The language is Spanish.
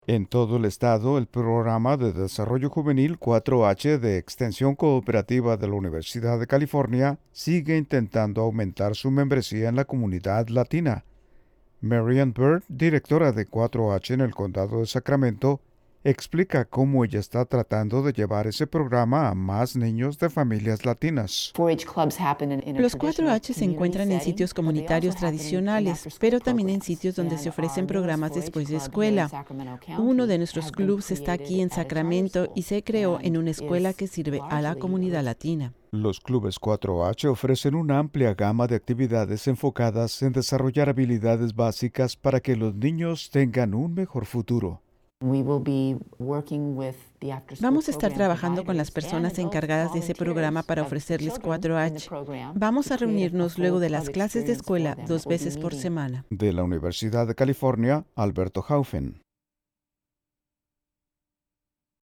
En todo el estado, el Programa de Desarrollo Juvenil 4H de Extensión Cooperativa de la Universidad de California sigue intentando aumentar su membresía en la comunidad latina. Marian Bird, directora de 4H en el condado de Sacramento, explica cómo ella está tratando de llevar ese programa a más niños de familias latinas. Los 4H se encuentran en sitios comunitarios tradicionales, pero también en sitios donde se ofrecen programas después de escuela. Uno de nuestros clubes está aquí en Sacramento y se creó en una escuela que sirve a la comunidad latina. Los clubes 4H ofrecen una amplia gama de actividades enfocadas en desarrollar habilidades básicas para que los niños tengan un mejor futuro. Vamos a estar trabajando con las personas encargadas de ese programa para ofrecerles 4H. Vamos a reunirnos luego de las clases de escuela 2 veces por semana. De la Universidad de California, Alberto Haufen.